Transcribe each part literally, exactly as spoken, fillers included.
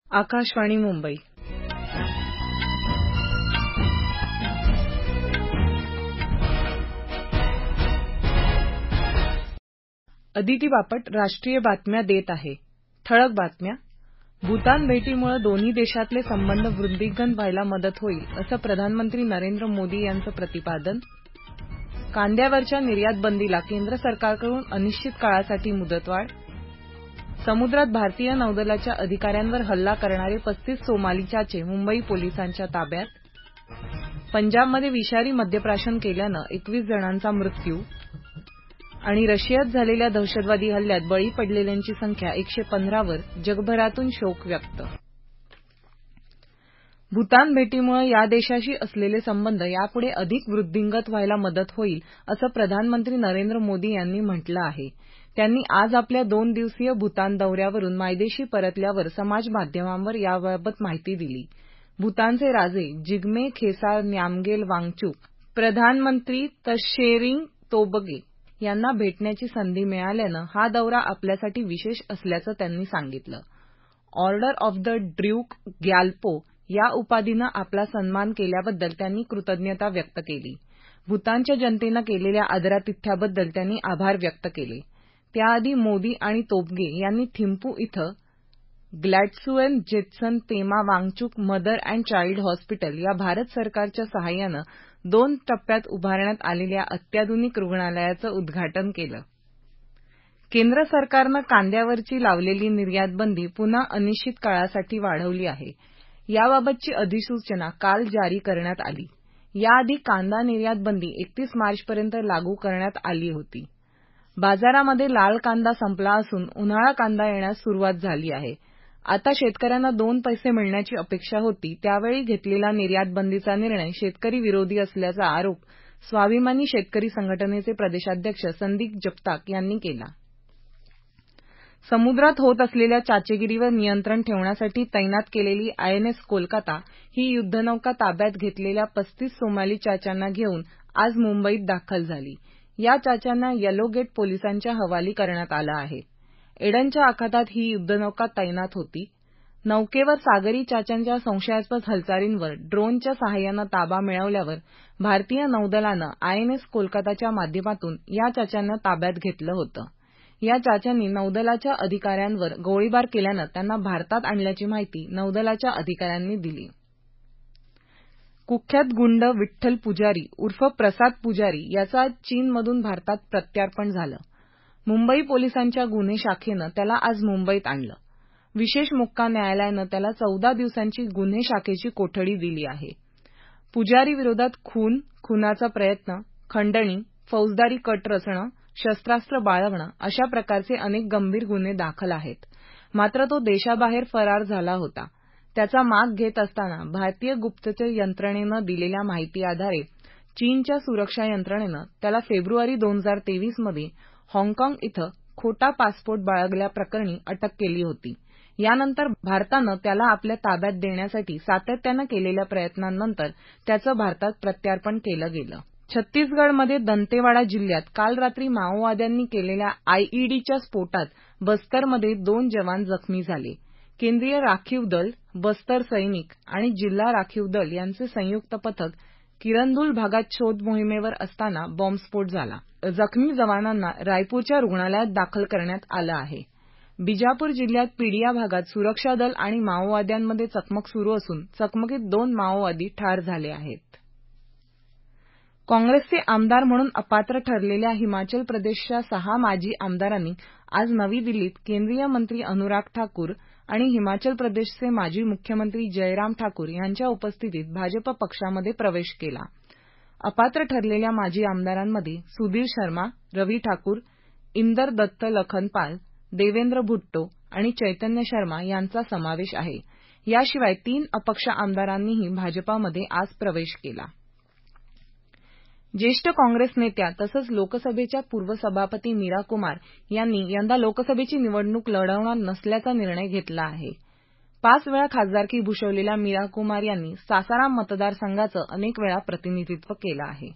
आकाशवाणी मुंबई. अदिती बापट राष्ट्रीय बातम्या देत आहे. ठळक बातम्या. भूतान भेटीमुळे दोन्ही देशातले संबंध वृद्धिंगत व्हायला मदत होईल, असं प्रधानमंत्री नरेंद्र मोदी यांचं प्रतिपादन. कांद्यावरच्या निर्यात बंदीला केंद्र सरकारकडून अनिश्चित काळासाठी मुदतवाढ. समुद्रात भारतीय नौदलाच्या अधिकाऱ्यांवर हल्ला करणारे पस्तीस सोमाली चाचे मुंबई पोलिसांच्या ताब्यात. पंजाबमध्ये विषारी मद्यप्राशन केल्यानं एकवीस जणांचा मृत्यू. आणि रशियात झालेल्या दहशतवादी हल्ल्यात बळी पडलेल्यांची संख्या एकशे पंधरावर, जगभरातून शोक व्यक्त. भूतान भेटीमुळे या देशाशी असलेले संबंध यापुढे अधिक वृद्धिंगत व्हायला मदत होईल, असं प्रधानमंत्री नरेंद्र मोदी यांनी म्हटलं आहे. त्यांनी आज आपल्या दोन दिवसीय भूतान दौऱ्यावरून मायदेशी परतल्यावर समाज माध्यमांवर याबाबत माहिती दिली. भूतानचे राजे जिग्मे खेसर नामग्येल वांगचुक, प्रधानमंत्री त्शेरिंग तोब्गे यांना भेटण्याची संधी मिळाल्यानं हा दौरा आपल्यासाठी विशेष असल्याचं त्यांनी सांगितलं. Order of the Druk Gyalpo या उपाधीनं आपला सन्मान केल्याबद्दल त्यांनी कृतज्ञता व्यक्त केली. भूतानच्या जनतेनं केलेल्या आदरातिथ्याबद्दल त्यांनी आभार व्यक्त केले. त्याआधी मोदी आणि तोब्गे यांनी थिम्पू इथं ग्लॅडस्टोन Jetsun Pema Wangchuck mother and child hospital या भारत सरकारच्या सहाय्यानं दोन टप्प्यात उभारण्यात आलेल्या अत्याधुनिक रुग्णालयाचं उद्घाटन केलं. केंद्र सरकारनं कांद्यावरची लावलेली निर्यात बंदी पुन्हा अनिश्चित काळासाठी वाढवली आहे. याबाबतची अधिसूचना काल जारी करण्यात आली. याआधी कांदा निर्यात बंदी एकतीस मार्चपर्यंत लागू करण्यात आली होती. बाजारामध्ये लाल कांदा संपला असून उन्हाळा कांदा येण्यास सुरुवात झाली आहे. आता शेतकऱ्यांना दोन पैसे मिळण्याची अपेक्षा होती, त्यावेळी घेतलेला निर्यात बंदीचा निर्णय शेतकरी विरोधी असल्याचा आरोप स्वाभिमानी शेतकरी संघटनेचे प्रदेशाध्यक्ष संदीप जगताप यांनी केला. समुद्रात होत असलेल्या चाचेगिरीवर नियंत्रण ठेवण्यासाठी तैनात केलेली आयएनएस कोलकाता ही युद्धनौका ताब्यात घेतलेल्या पस्तीस सोमाली चाच्यांना घेऊन आज मुंबईत दाखल झाली. या चाच्यांना येलो गेट पोलिसांच्या हवाली करण्यात आलं आहे. एडनच्या आखातात ही युद्धनौका तैनात होती. नौकेवर सागरी चाच्यांच्या संशयास्पद हालचालींवर ड्रोनच्या सहाय्यानं ताबा मिळवल्यावर भारतीय नौदलानं आयएनएस कोलकाताच्या माध्यमातून या चाच्यांना ताब्यात घेतलं होतं. या चाच्यांनी नौदलाच्या अधिकाऱ्यांवर गोळीबार केल्यानं त्यांना भारतात आणल्याची माहिती नौदलाच्या अधिकाऱ्यांनी दिली. कुख्यात गुंड विठ्ठल पुजारी उर्फ प्रसाद पुजारी याचं आज चीनमधून भारतात प्रत्यार्पण झालं. मुंबई पोलिसांच्या गुन्हे शाखेनं त्याला आज मुंबईत आणलं. विशेष मुक्काम न्यायालयानं त्याला चौदा दिवसांची गुन्हे शाखेची कोठडी दिली आहे. पुजारी विरोधात खून, खुनाचा प्रयत्न, खंडणी, फौजदारी कट रचणं, शस्त्रास्त्र बाळगणं अशा प्रकारचे अनेक गंभीर गुन्हे दाखल आहेत. मात्र तो देशाबाहेर फरार झाला होता. त्याचा माग घेत असताना भारतीय गुप्तचर यंत्रणेनं दिलेल्या माहितीआधारे चीनच्या सुरक्षा यंत्रणेनं त्याला फेब्रुवारी दोन हजार तेवीसमध्ये हाँगकाँग इथं खोटा पासपोर्ट बाळगल्याप्रकरणी अटक केली होती. यानंतर भारतानं त्याला आपल्या ताब्यात देण्यासाठी सातत्यानं केलेल्या प्रयत्नांनंतर त्याचं भारतात प्रत्यार्पण केलं गेलं. छत्तीसगडमध्ये दंतेवाडा जिल्ह्यात काल रात्री माओवाद्यांनी केलेल्या आयईडीच्या स्फोटात बस्तरमध्ये दोन जवान जखमी झाले. केंद्रीय राखीव दल, बस्तर सैनिक आणि जिल्हा राखीव दल यांचे संयुक्त पथक किरंदुल भागात शोध मोहिमेवर असताना बॉम्बस्फोट झाला. जखमी जवानांना रायपूरच्या रुग्णालयात दाखल करण्यात आलं आहे. बिजापूर जिल्ह्यात पीडिया भागात सुरक्षा दल आणि माओवाद्यांमध्ये चकमक सुरू असून चकमकीत दोन माओवादी ठार झाले आहेत. काँग्रेसचे आमदार म्हणून अपात्र ठरलेल्या हिमाचल प्रदेशच्या सहा माजी आमदारांनी आज नवी दिल्लीत केंद्रीय मंत्री अनुराग ठाकूर आणि हिमाचल प्रदेशचे माजी मुख्यमंत्री जयराम ठाकूर यांच्या उपस्थितीत भाजप पक्षामध्ये प्रवेश केला. अपात्र ठरलेल्या माजी आमदारांमध्ये सुधीर शर्मा, रवी ठाकूर, इंदर दत्त लखनपाल, देवेंद्र भुट्टो आणि चैतन्य शर्मा यांचा समावेश आहे. याशिवाय तीन अपक्ष आमदारांनीही भाजपामध्ये आज प्रवेश केला. ज्येष्ठ काँग्रेस नेत्या तसंच लोकसभेच्या पूर्व सभापती मीरा कुमार यांनी यंदा लोकसभेची निवडणूक लढवणार नसल्याचा निर्णय घेतला आहे. पाच वेळा खासदारकी भूषवलेल्या मीरा कुमार यांनी सासाराम मतदारसंघाचं अनेक वेळा प्रतिनिधित्व केलं आहे.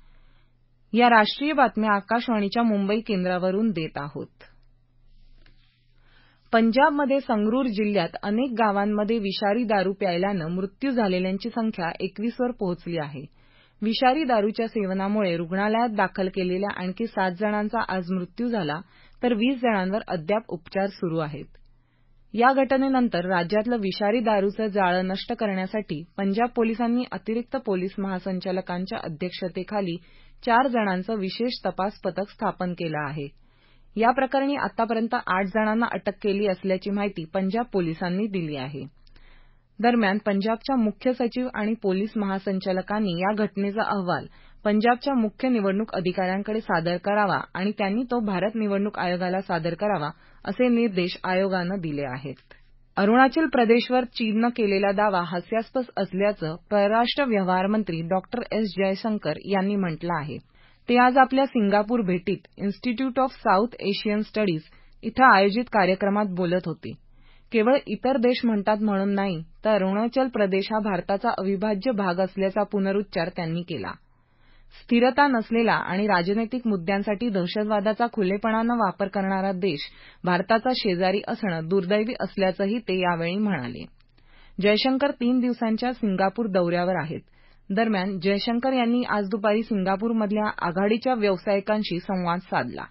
या राष्ट्रीय बातम्या आकाशवाणीच्या मुंबई केंद्रावरून देत आहोत. पंजाबमध्ये संगरूर जिल्ह्यात अनेक गावांमध्ये विषारी दारू प्यायल्यानं मृत्यू झालेल्यांची संख्या एकवीस वर पोहोचली आहे. विषारी दारूच्या सेवनामुळे रुग्णालयात दाखल केलेल्या आणखी सात जणांचा आज मृत्यू झाला, तर वीस जणांवर अद्याप उपचार सुरू आहेत. या घटनेनंतर राज्यातलं विषारी दारूचं जाळं नष्ट करण्यासाठी पंजाब पोलिसांनी अतिरिक्त पोलीस महासंचालकांच्या अध्यक्षतेखाली चार जणांचं विशेष तपास पथक स्थापन केलं आहे. या प्रकरणी आतापर्यंत आठ जणांना अटक केली असल्याची माहिती पंजाब पोलिसांनी दिली आहे. दरम्यान पंजाबच्या मुख्य सचिव आणि पोलीस महासंचालकांनी या घटनेचा अहवाल पंजाबच्या मुख्य निवडणूक अधिकाऱ्यांकडे सादर करावा आणि त्यांनी तो भारत निवडणूक आयोगाला सादर करावा असे निर्देश आयोगानं दिले आहेत. अरुणाचल प्रदेशवर चीननं केलेला दावा हास्यास्पद असल्याचं परराष्ट्र व्यवहार मंत्री डॉक्टर एस जयशंकर यांनी म्हटलं आहे. ते आज आपल्या सिंगापूर भेटीत institute of South Asian studies इथं आयोजित कार्यक्रमात बोलत होते. केवळ इतर देश म्हणतात म्हणून नाही, तर अरुणाचल प्रदेश हा भारताचा अविभाज्य भाग असल्याचा पुनरुच्चार त्यांनी केला. स्थिरता नसलेला आणि राजनैतिक मुद्द्यांसाठी दहशतवादाचा खुलेपणानं वापर करणारा देश भारताचा शेजारी असणं दुर्दैवी असल्याचंही ते यावेळी म्हणाले. जयशंकर तीन दिवसांच्या सिंगापूर दौऱ्यावर आहेत. दरम्यान जयशंकर यांनी आज दुपारी सिंगापूरमधल्या आघाडीच्या व्यावसायिकांशी संवाद साधला.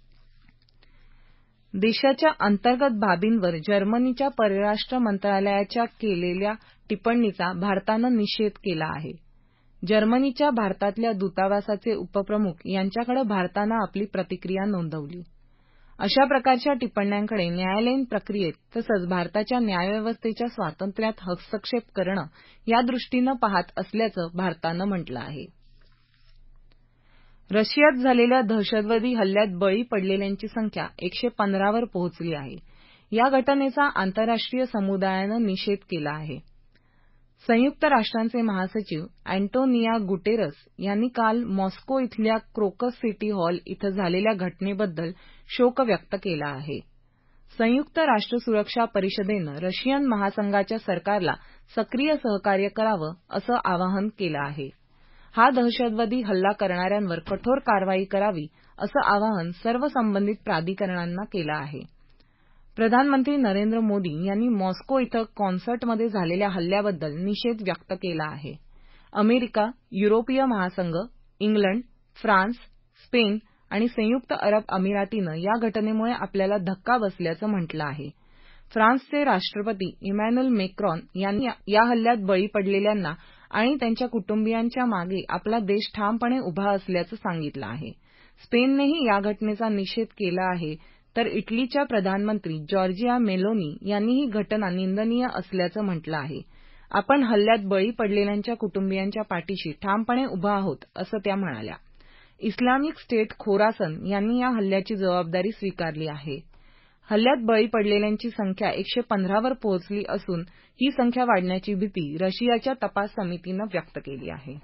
देशाच्या अंतर्गत बाबींवर जर्मनीच्या परराष्ट्र मंत्रालयाच्या केलेल्या टिप्पणीचा भारतानं निषेध केला आहे. जर्मनीच्या भारतातल्या दूतावासाचे उपप्रमुख यांच्याकडे भारतानं आपली प्रतिक्रिया नोंदवली. अशा प्रकारच्या टिप्पण्यांकडे न्यायालयीन प्रक्रियेत तसंच भारताच्या न्यायव्यवस्थेच्या स्वातंत्र्यात हस्तक्षेप करणं यादृष्टीनं पाहत असल्याचं भारतानं म्हटलं आहे. रशियात झालेल्या दहशतवादी हल्ल्यात बळी पडलेल्यांची संख्या एकशे पंधरा वर पोहोचली आहे. या घटनेचा आंतरराष्ट्रीय समुदायानं निषेध केला आहे. संयुक्त राष्ट्रांचे महासचिव अँटोनिया गुटेरस यांनी काल मॉस्को इथल्या क्रोकस सिटी हॉल इथं झालेल्या घटनेबद्दल शोक व्यक्त केला आहे. संयुक्त राष्ट्र सुरक्षा परिषदेनं रशियन महासंघाच्या सरकारला सक्रिय सहकार्य करावं असं आवाहन केलं आहे. हा दहशतवादी हल्ला करणाऱ्यांवर कठोर कारवाई करावी असं आवाहन सर्व संबंधित प्राधिकरणांना केलं आहे. प्रधानमंत्री नरेंद्र मोदी यांनी मॉस्को इथं कॉन्सर्टमध्ये झालेल्या हल्ल्याबद्दल निषेध व्यक्त केला आहे. अमेरिका, युरोपीय महासंघ, इंग्लंड, फ्रान्स, स्पेन आणि संयुक्त अरब अमिरातीनं या घटनेमुळे आपल्याला धक्का बसल्याचं म्हटलं आहे. फ्रान्सचे राष्ट्रपती इमॅन्युएल मॅक्रॉन यांनी या हल्ल्यात बळी पडलेल्यांना आणि त्यांच्या कुटुंबियांच्या मागे आपला देश ठामपणे उभा असल्याचं सांगितलं आहे. स्पेननेही या घटनेचा निषेध केला आहे, तर इटलीच्या प्रधानमंत्री जॉर्जिया मेलोनी यांनी ही घटना निंदनीय असल्याचं म्हटलं आहे. आपण हल्ल्यात बळी पडलेल्यांच्या कुटुंबियांच्या पाठीशी ठामपणे उभा आहोत असं त्या म्हणाल्या. इस्लामिक स्टेट खोरासन यांनी या हल्ल्याची जबाबदारी स्वीकारली आहे. हल्ल्यात बळी पडलेल्यांची संख्या एकशे पंधरा वर पोहोचली असून ही संख्या वाढण्याची भीती रशियाच्या तपास समितीनं व्यक्त केली आहे.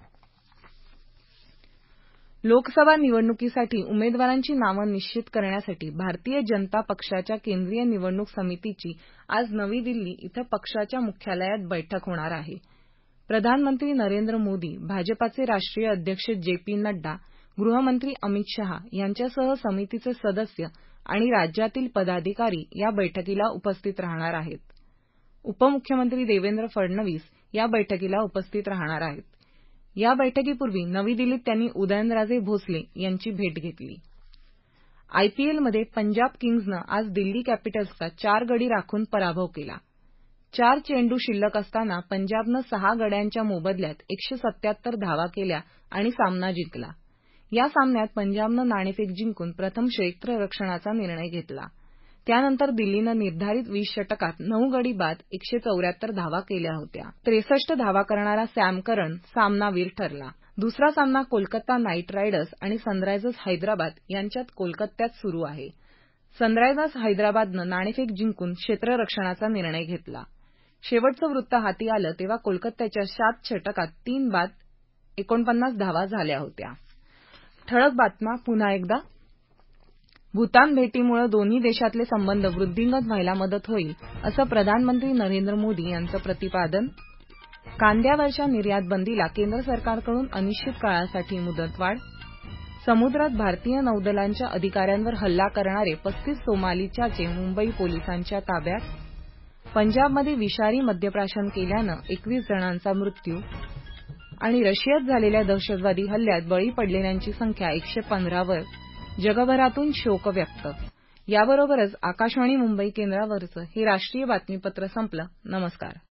लोकसभा निवडणुकीसाठी उमेदवारांची नावं निश्चित करण्यासाठी भारतीय जनता पक्षाच्या केंद्रीय निवडणूक समितीची आज नवी दिल्ली इथं पक्षाच्या मुख्यालयात बैठक होणार आहे. प्रधानमंत्री नरेंद्र मोदी, भाजपाचे राष्ट्रीय अध्यक्ष जे पी नड्डा, गृहमंत्री अमित शहा यांच्यासह समितीचे सदस्य आणि राज्यातील पदाधिकारी या बैठकीला उपस्थित राहणार आहेत. उपमुख्यमंत्री देवेंद्र फडणवीस या बैठकीला उपस्थित राहणार आहेत. या बैठकीपूर्वी नवी दिल्लीत त्यांनी उदयनराजे भोसले यांची भेट घेतली. आयपीएलमध्ये पंजाब किंग्जनं आज दिल्ली कॅपिटल्सचा चार गडी राखून पराभव केला. चार चेंडू शिल्लक असताना पंजाबनं सहा गड्यांच्या मोबदल्यात एकशे सत्याहत्तर धावा केल्या आणि सामना जिंकला. या सामन्यात पंजाबनं नाणेफेक जिंकून प्रथम क्षेत्ररक्षणाचा निर्णय घेतला. त्यानंतर दिल्लीनं निर्धारित वीस षटकात नऊ गडी बाद एकशे चौऱ्याहत्तर धावा केल्या होत्या. त्रेसष्ट धावा करणारा सॅम करन सामनावीर ठरला. दुसरा सामना कोलकाता नाईट रायडर्स आणि सनरायझर्स हैदराबाद यांच्यात कोलकात्यात सुरू आहे. सनरायझर्स हैदराबादनं नाणेफेक जिंकून क्षेत्ररक्षणाचा निर्णय घेतला. शेवटचं वृत्त हाती आलं तेव्हा कोलकात्याच्या सात षटकात तीन बाद एकोणपन्नास धावा झाल्या होत्या. ठळक बातम्या पुन्हा एकदा. भूतान भेटीमुळे दोन्ही देशातले संबंध वृद्धिंगत व्हायला मदत होईल असं प्रधानमंत्री नरेंद्र मोदी यांचं प्रतिपादन. कांद्यावरच्या निर्यात बंदीला केंद्र सरकारकडून अनिश्चित काळासाठी मुदतवाढ. समुद्रात भारतीय नौदलांच्या अधिकाऱ्यांवर हल्ला करणारे पस्तीस सोमाली चाचे मुंबई पोलिसांच्या ताब्यात. पंजाबमध्ये विषारी मद्यप्राशन केल्यानं एकवीस जणांचा मृत्यू. आणि रशियात झालेल्या दहशतवादी हल्ल्यात बळी पडलेल्यांची संख्या एकशे पंधरावर. जगभरातून शोक व्यक्त. याबरोबरच आकाशवाणी मुंबई केंद्रावरचं हे राष्ट्रीय बातमीपत्र संपलं. नमस्कार.